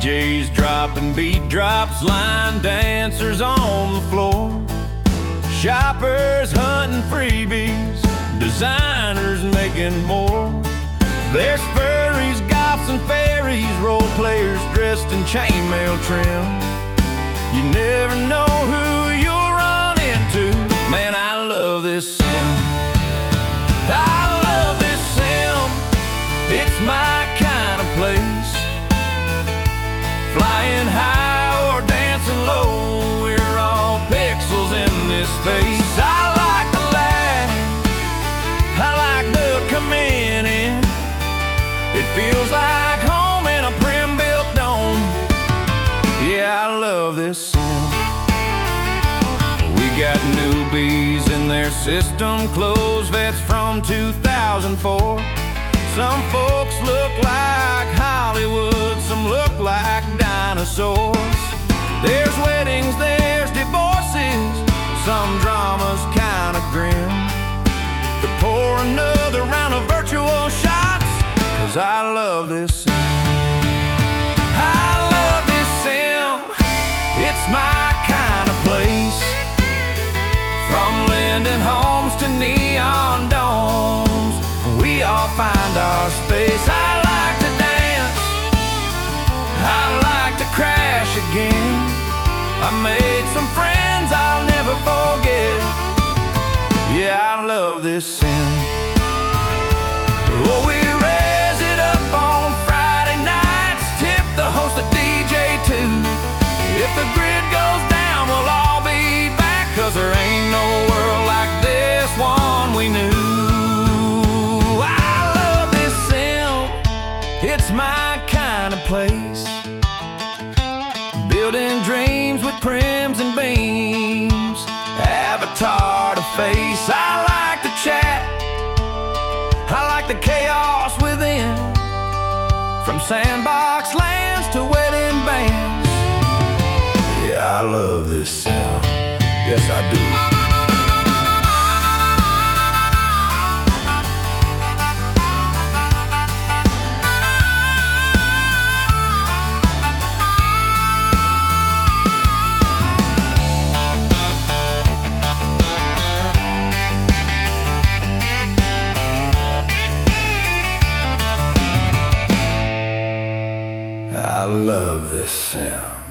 DJs dropping beat drops, line dancers on the floor, shoppers hunting freebies, designers making more. There's furries, goths, and fairies, role players dressed in chainmail trim. You never know who you'll run into. Man, I love this sim. I love this sim. It's my kind of place. Flying high or dancing low, we're all pixels in this space. I like the laugh, I like the coming in. It feels like home in a prim-built dome. Yeah, I love this sim. We got newbies in their system, clothes vets from 2004. Some folks look like Hollywood, some look like dinosaurs. There's weddings, there's divorces, some dramas kinda grim. To pour another round of virtual shots, 'cause I love this sim. I love this sim. It's my kind of place. From Linden homes to neon domes, we all find our space. I like to dance, I like to crash again. I made some friends I'll never forget. Yeah, I love this sim. Oh, we raise it up on Friday nights, tip the host a DJ too. If the grid goes down, we'll all be back, 'cause there ain't no world like this one we knew. I love this sim, it's my kind of place. Building dreams with prims and beams, avatar to face. I like to chat, I like the chaos within. From sandbox lands to wedding bands. Yeah, I love this sound. Yes, I do. I love this sound.